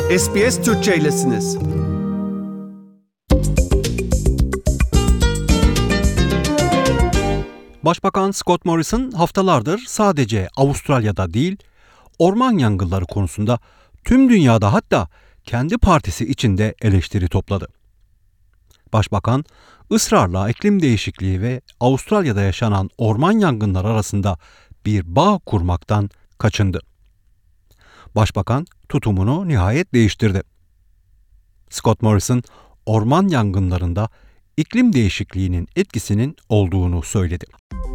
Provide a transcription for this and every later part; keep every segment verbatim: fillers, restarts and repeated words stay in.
S B S Türkçe'ylesiniz. Başbakan Scott Morrison haftalardır sadece Avustralya'da değil, orman yangınları konusunda tüm dünyada, hatta kendi partisi içinde eleştiri topladı. Başbakan ısrarla iklim değişikliği ve Avustralya'da yaşanan orman yangınları arasında bir bağ kurmaktan kaçındı. Başbakan tutumunu nihayet değiştirdi. Scott Morrison, orman yangınlarında iklim değişikliğinin etkisinin olduğunu söyledi.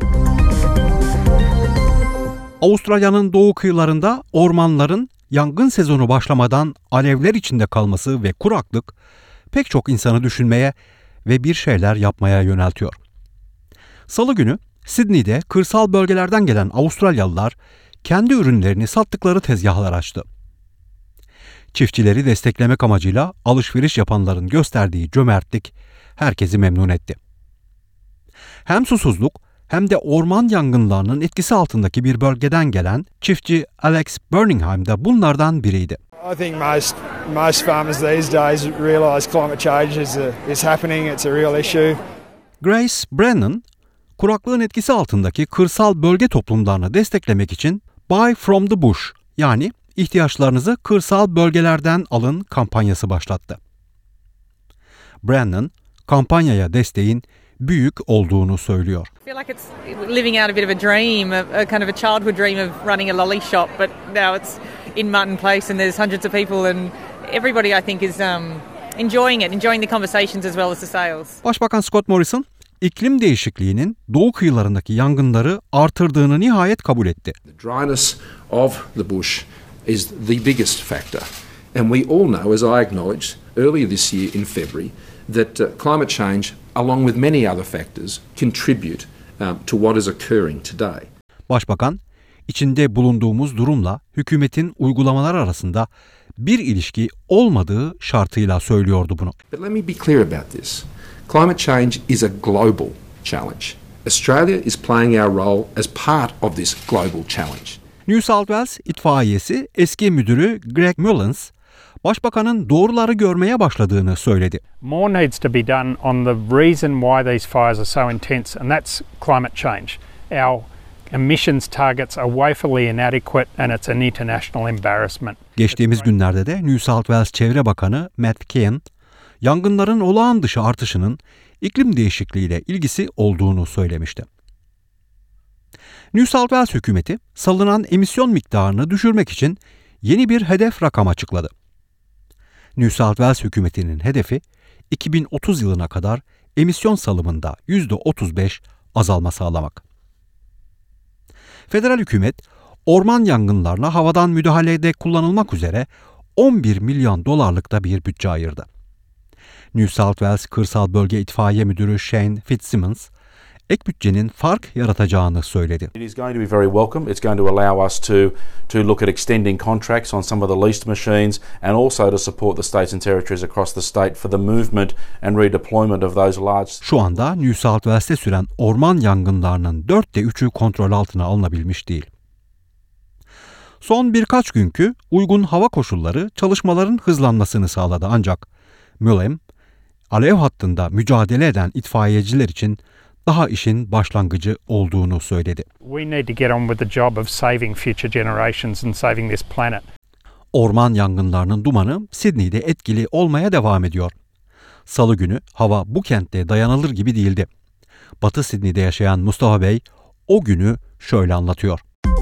Avustralya'nın doğu kıyılarında ormanların yangın sezonu başlamadan alevler içinde kalması ve kuraklık pek çok insanı düşünmeye ve bir şeyler yapmaya yöneltiyor. Salı günü Sydney'de kırsal bölgelerden gelen Avustralyalılar kendi ürünlerini sattıkları tezgahlar açtı. Çiftçileri desteklemek amacıyla alışveriş yapanların gösterdiği cömertlik herkesi memnun etti. Hem susuzluk hem de orman yangınlarının etkisi altındaki bir bölgeden gelen çiftçi Alex Birmingham da bunlardan biriydi. I think most most farmers these days realise climate change is a, is happening. It's a real issue. Grace Brennan, kuraklığın etkisi altındaki kırsal bölge toplumlarını desteklemek için Buy from the Bush, yani ihtiyaçlarınızı kırsal bölgelerden alın kampanyası başlattı. Brennan, kampanyaya desteğin büyük olduğunu söylüyor. I feel like it's living out a bit of a dream, a, a kind of a childhood dream of running a lolly shop, but now it's in Martin Place and there's hundreds of people and everybody I think is um, enjoying it, enjoying the conversations as well as the sales. Başbakan Scott Morrison, iklim değişikliğinin doğu kıyılarındaki yangınları artırdığını nihayet kabul etti. The dryness of the bush is the biggest factor. And we all know, as I acknowledged earlier this year in February, that uh, climate change, along with many other factors, contribute um, to what is occurring today. Başbakan, içinde bulunduğumuz durumla hükümetin uygulamalar arasında bir ilişki olmadığı şartıyla söylüyordu bunu. But let me be clear about this. Climate change is a global challenge. Australia is playing our role as part of this global challenge. New South Wales İtfaiyesi eski müdürü Greg Mullins, Başbakanın doğruları görmeye başladığını söyledi. More needs to be done on the reason why these fires are so intense, and that's climate change. Our emissions targets are woefully inadequate and it's an international embarrassment. Geçtiğimiz günlerde de New South Wales Çevre Bakanı Matt Kean, yangınların olağan dışı artışının iklim değişikliğiyle ilgisi olduğunu söylemişti. New South Wales hükümeti salınan emisyon miktarını düşürmek için yeni bir hedef rakam açıkladı. New South Wales hükümetinin hedefi iki bin otuz yılına kadar emisyon salımında yüzde otuz beş azalma sağlamak. Federal hükümet orman yangınlarına havadan müdahalede kullanılmak üzere on bir milyon dolarlık da bir bütçe ayırdı. New South Wales Kırsal Bölge İtfaiye Müdürü Shane Fitzsimmons, ek bütçenin fark yaratacağını söyledi. It is going to be very welcome. It's going to allow us to to look at extending contracts on some of the leased machines and also to support the states and territories across the state for the movement and redeployment of those large. Şu anda New South Wales'te süren orman yangınlarının dörtte üçü kontrol altına alınabilmiş değil. Son birkaç günkü uygun hava koşulları çalışmaların hızlanmasını sağladı, ancak Mullins, alev hattında mücadele eden itfaiyeciler için daha işin başlangıcı olduğunu söyledi. We need to get on with the job of saving future generations and saving this planet. Orman yangınlarının dumanı Sydney'de etkili olmaya devam ediyor. Salı günü hava bu kentte dayanılır gibi değildi. Batı Sydney'de yaşayan Mustafa Bey o günü şöyle anlatıyor.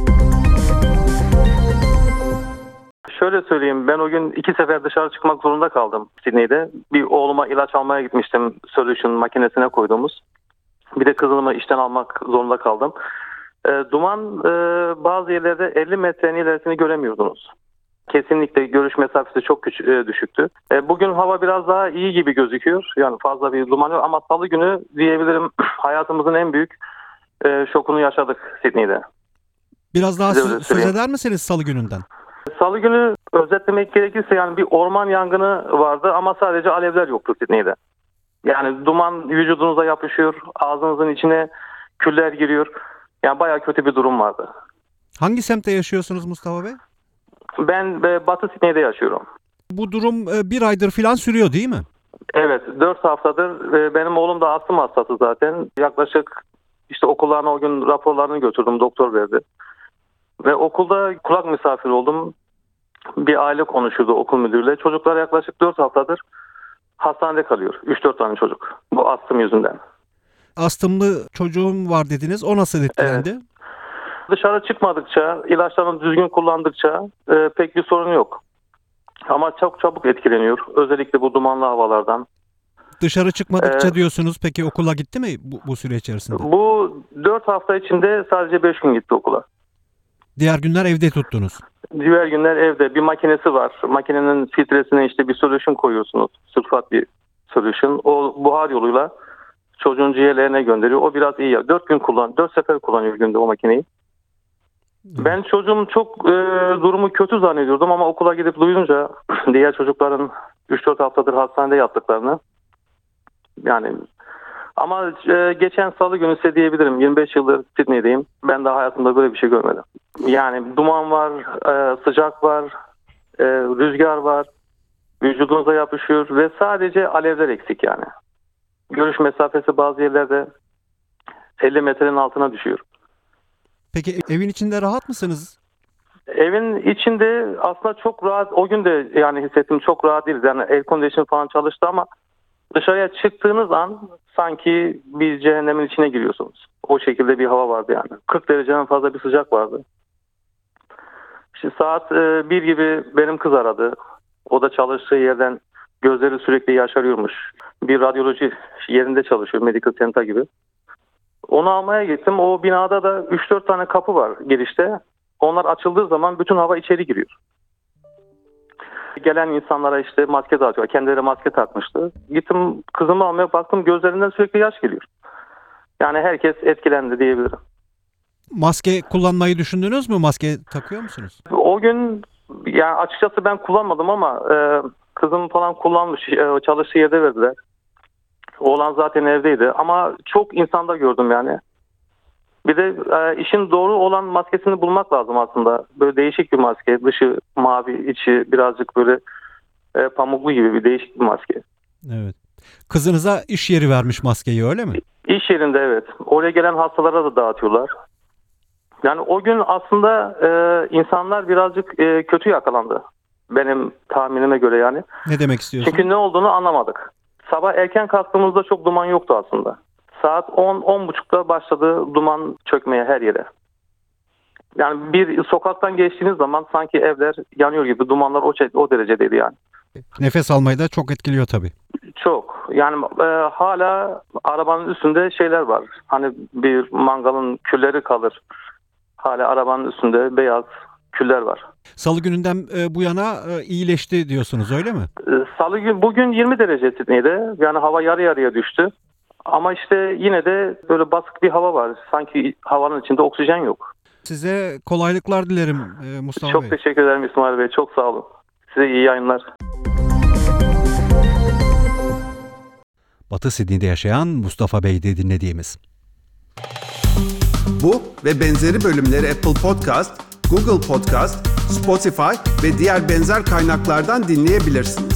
Şöyle söyleyeyim, ben o gün iki sefer dışarı çıkmak zorunda kaldım Sydney'de. Bir oğluma ilaç almaya gitmiştim, Solution makinesine koyduğumuz. Bir de kızımı işten almak zorunda kaldım. E, duman e, bazı yerlerde elli metrenin ilerisini göremiyordunuz. Kesinlikle görüş mesafesi çok küçük, e, düşüktü. E, bugün hava biraz daha iyi gibi gözüküyor. Yani fazla bir duman yok ama salı günü diyebilirim hayatımızın en büyük e, şokunu yaşadık Sydney'de. Biraz daha söz, söz eder misiniz salı gününden? Salı günü özetlemek gerekirse yani bir orman yangını vardı ama sadece alevler yoktu Sydney'de. Yani duman vücudunuza yapışıyor, ağzınızın içine küller giriyor. Yani bayağı kötü bir durum vardı. Hangi semtte yaşıyorsunuz Mustafa Bey? Ben Batı Sydney'de yaşıyorum. Bu durum e, bir aydır falan sürüyor değil mi? Evet, dört haftadır. E, benim oğlum da astım hastası zaten. Yaklaşık işte okullarına o gün raporlarını götürdüm, doktor verdi. Ve okulda kulak misafiri oldum. Bir aile konuşuyordu okul müdürüyle. Çocuklar yaklaşık dört haftadır hastanede kalıyor. üç dört tane çocuk. Bu astım yüzünden. Astımlı çocuğum var dediniz. O nasıl etkilendi? Evet. Dışarı çıkmadıkça, ilaçlarını düzgün kullandıkça e, pek bir sorun yok. Ama çok çabuk etkileniyor. Özellikle bu dumanlı havalardan. Dışarı çıkmadıkça Ee, diyorsunuz. Peki okula gitti mi bu, bu süre içerisinde? Bu dört hafta içinde sadece beş gün gitti okula. Diğer günler evde tuttunuz. Diğer günler evde. Bir makinesi var. Makinenin filtresine işte bir solution koyuyorsunuz. Sülfat bir solution. O buhar yoluyla çocuğun ciğerlerine gönderiyor. O biraz iyi. Dört gün kullan, dört sefer kullanıyor günde o makineyi. Ben çocuğum çok e, durumu kötü zannediyordum ama okula gidip duyunca diğer çocukların üç dört haftadır hastanede yattıklarını, yani ama e, geçen salı günü size diyebilirim, yirmi beş yıldır Sydney'deyim. Ben daha hayatımda böyle bir şey görmedim. Yani duman var, e, sıcak var, e, rüzgar var, vücudunuza yapışıyor ve sadece alevler eksik yani. Görüş mesafesi bazı yerlerde elli metrenin altına düşüyor. Peki evin içinde rahat mısınız? Evin içinde aslında çok rahat, o gün de yani hissettim, çok rahat değiliz. Yani air condition falan çalıştı ama dışarıya çıktığınız an sanki bir cehennemin içine giriyorsunuz. O şekilde bir hava vardı yani. kırk dereceden fazla bir sıcak vardı. İşte saat e, bir gibi benim kız aradı. O da çalıştığı yerden gözleri sürekli yaşarıyormuş. Bir radyoloji yerinde çalışıyor, medical center gibi. Onu almaya gittim. O binada da üç dört tane kapı var girişte. Onlar açıldığı zaman bütün hava içeri giriyor. Gelen insanlara işte maske dağıtıyor. Kendileri maske takmıştı. Gittim kızımı almaya, baktım gözlerinden sürekli yaş geliyor. Yani herkes etkilendi diyebilirim. Maske kullanmayı düşündünüz mü? Maske takıyor musunuz? O gün yani açıkçası ben kullanmadım ama e, kızım falan kullanmış. E, çalıştığı yerde verdiler. Oğlan zaten evdeydi ama çok insanda gördüm yani. Bir de e, işin doğru olan maskesini bulmak lazım aslında. Böyle değişik bir maske. Dışı mavi, içi birazcık böyle e, pamuklu gibi bir değişik bir maske. Evet. Kızınıza iş yeri vermiş maskeyi, öyle mi? İş yerinde evet. Oraya gelen hastalara da dağıtıyorlar. Yani o gün aslında e, insanlar birazcık e, kötü yakalandı. Benim tahminime göre yani. Ne demek istiyorsun? Çünkü ne olduğunu anlamadık. Sabah erken kalktığımızda çok duman yoktu aslında. Saat on on buçukta başladı duman çökmeye her yere. Yani bir sokaktan geçtiğiniz zaman sanki evler yanıyor gibi, dumanlar o, o derecedeydi yani. Nefes almayı da çok etkiliyor tabii. Çok. Yani e, hala arabanın üstünde şeyler var. Hani bir mangalın külleri kalır. Hala arabanın üstünde beyaz küller var. Salı gününden e, bu yana e, iyileşti diyorsunuz, öyle mi? E, Salı gün bugün yirmi derece Sydney'de. Yani hava yarı yarıya düştü. Ama işte yine de böyle basık bir hava var. Sanki havanın içinde oksijen yok. Size kolaylıklar dilerim e, Mustafa çok Bey. Çok teşekkür ederim İsmail Bey. Çok sağ olun. Size iyi yayınlar. Batı Sydney'de yaşayan Mustafa Bey'di dinlediğimiz. Bu ve benzeri bölümleri Apple Podcast, Google Podcast, Spotify ve diğer benzer kaynaklardan dinleyebilirsiniz.